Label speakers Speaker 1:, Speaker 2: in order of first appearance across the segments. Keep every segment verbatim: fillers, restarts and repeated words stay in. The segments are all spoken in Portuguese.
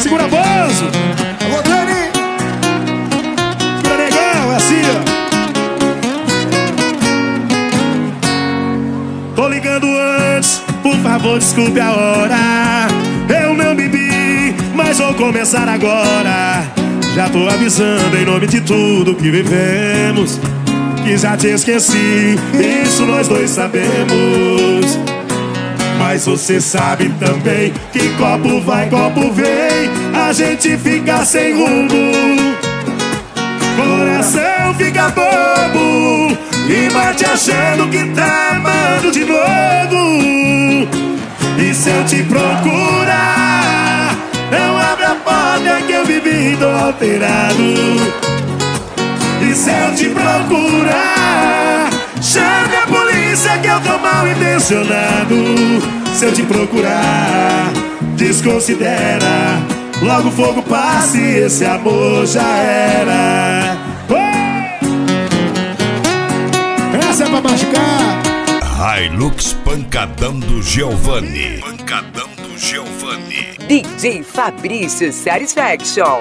Speaker 1: Segura Bozo.
Speaker 2: Alô, Dani.
Speaker 1: Segura Negão, é assim, ó. Tô ligando antes, por favor, desculpe a hora. Eu não bebi, mas vou começar agora. Já tô avisando em nome de tudo que vivemos, que já te esqueci, isso nós dois sabemos. Mas você sabe também que copo vai, copo vem, a gente fica sem rumo, coração fica bobo e bate achando que tá amando de novo. E se eu te procurar, não abre a porta que eu vivi, tô alterado. E se eu te procurar, chame a polícia que eu tô mal intencionado. Se eu te procurar, desconsidera, logo o fogo passa e esse amor já era.
Speaker 2: Essa é pra machucar.
Speaker 3: Hilux Pancadão do Giovanni. Pancadão do Giovanni.
Speaker 4: D J Fabrício Satisfaction.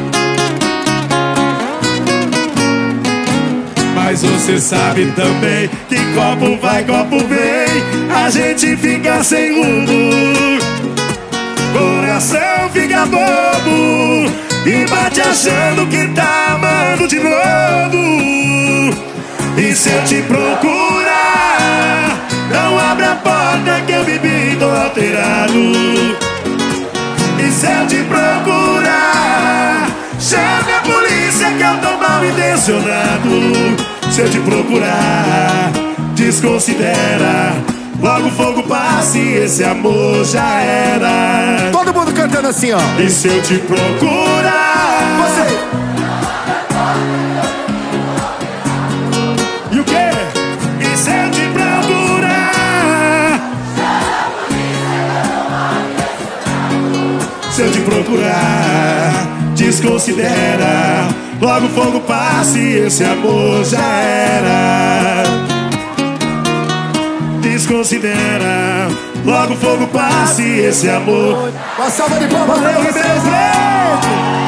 Speaker 1: Mas você sabe também que copo vai, copo vem, a gente fica sem rumo, coração fica bobo e bate achando que tá amando de novo. E se eu te procurar, não abre a porta que eu bebi, tô alterado. E se eu te procurar, chame a polícia que eu tô mal intencionado. Se eu te procurar, desconsidera, logo o fogo passa e esse amor já era.
Speaker 2: Todo mundo cantando assim, ó.
Speaker 1: E se eu te procurar,
Speaker 2: Você.
Speaker 1: E o quê? E se eu te procurar, se eu te procurar, desconsidera, logo o fogo passa e esse amor já era. Desconsidera, logo o fogo passa e esse amor.
Speaker 2: Uma salva de palmas pra
Speaker 1: Valeu,
Speaker 2: vocês,
Speaker 1: Ribeirão
Speaker 2: gente.